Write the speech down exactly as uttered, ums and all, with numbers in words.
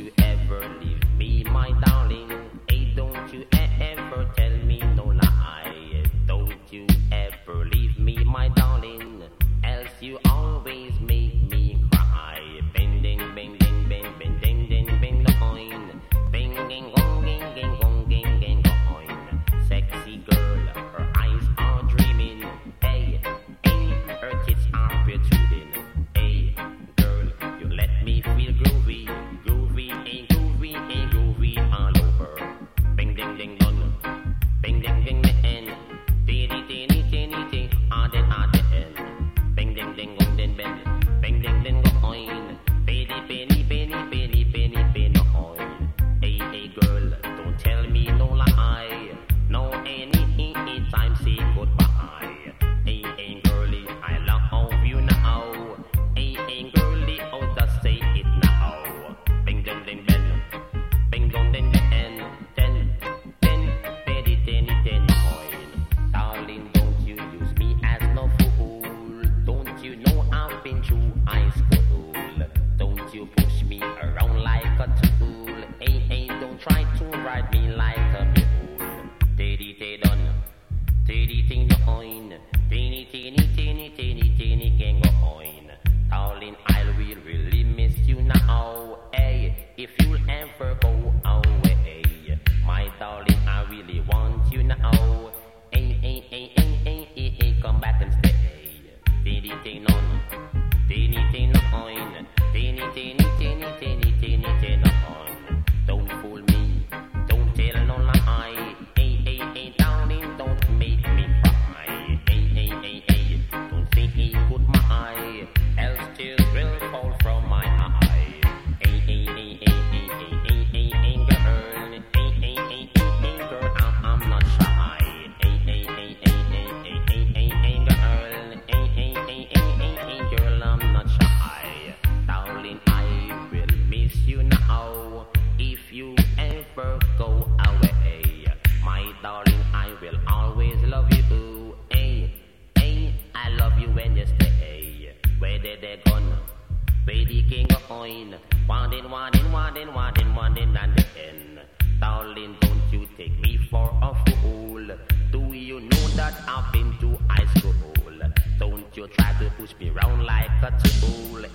you ever leave me, my darling. Hey, don't you ever tell me no lie. Don't you ever leave me, my darling. Else you always make me cry. Bing, ding, bing, ding, bing, bing, ding, ding, bing, doin. Bing, ding, gong, ging, ging, gong, ging, ging, doin. Sexy girl, her eyes are dreaming. Hey, hey, her tits are protruding. Hey, girl, you let me feel groovy, groovy, hey, groovy, hey, groovy all over. Bing, ding, ding, dong, bing, ding, ding, ding, teeny, teeny, teeny, teeny, ah, then, ah, then. Bing, ding, ding, gong, den, bing, bing, ding, ding, goin. Penny, penny, penny, penny, penny, penny, oin. Hey, hey, girl, don't tell me no lie. No any time say goodbye. Hey, hey, girlie, I love you now. Hey, hey, girlie, oh, just say it now. Bing, ding, ding, bing, bing, dong, ding, ding, ten, ten, penny, tenny, tenny, oin. Darling, don't you use me as no fool. Don't you know I've been through high school? Don't you push me around like a tool. Hey, hey, don't try to ride me like a mule. Teddy, te done, teddy, ting, oin. Teeny, teeny, teeny, teeny, teeny, gang, oin. Darling, I will really miss you now. Hey, if you'll ever go away, my darling, I really want you now. Hey, hey, hey, hey, hey, hey, hey, come back and stay. Teeny, ting, on, teeny, ting, oin. Teeny, teeny, teeny, teeny, teeny, teeny, on. Don't fool me, don't tell no lie. Hey, hey, hey, darling, don't make me cry. Hey, hey, hey, hey, don't say hey goodbye, else tears will fall from my eye. Hey, hey, hey, hey, hey, hey, hey, hey, hey, girl. Hey, hey, hey, hey, hey, girl, I'm, I'm not shy. Hey, hey, hey, hey, hey, hey, hey, hey, hey, girl. Hey, hey, hey, hey, hey, hey, girl, I'm not shy. Darling, I will miss you now. If you ever go away, my darling, I will always love you. Hey, hey, I love you when you stay. Where did they gone? Where the king going? Wanting, wanting, wanting, wanting, wanting, and the end. Darling, don't you take me for a fool. Do you know that I've been to high school? Don't you try to push me around like a tool.